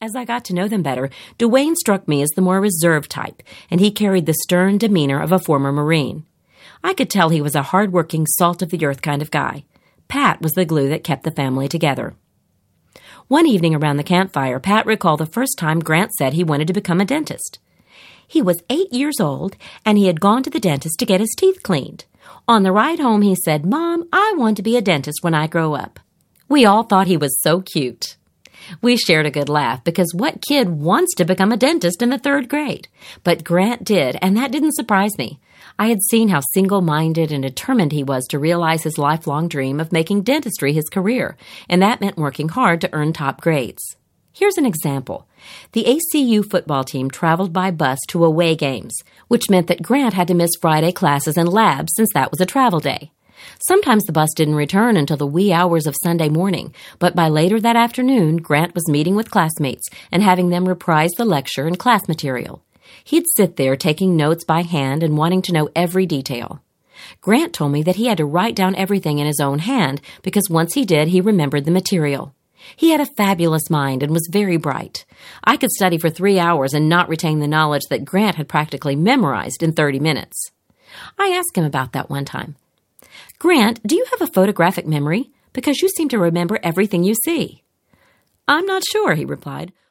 As I got to know them better, Dwayne struck me as the more reserved type, and he carried the stern demeanor of a former Marine. I could tell he was a hard-working, salt-of-the-earth kind of guy. Pat was the glue that kept the family together. One evening around the campfire, Pat recalled the first time Grant said he wanted to become a dentist. He was 8 years old, and he had gone to the dentist to get his teeth cleaned. On the ride home, he said, "Mom, I want to be a dentist when I grow up." We all thought he was so cute. We shared a good laugh because what kid wants to become a dentist in the 3rd grade? But Grant did, and that didn't surprise me. I had seen how single-minded and determined he was to realize his lifelong dream of making dentistry his career, and that meant working hard to earn top grades. Here's an example. The ACU football team traveled by bus to away games, which meant that Grant had to miss Friday classes and labs since that was a travel day. Sometimes the bus didn't return until the wee hours of Sunday morning, but by later that afternoon, Grant was meeting with classmates and having them reprise the lecture and class material. He'd sit there taking notes by hand and wanting to know every detail. Grant told me that he had to write down everything in his own hand because once he did, he remembered the material. He had a fabulous mind and was very bright. I could study for 3 hours and not retain the knowledge that Grant had practically memorized in 30 minutes. I asked him about that one time. "Grant, do you have a photographic memory? Because you seem to remember everything you see." "I'm not sure," he replied.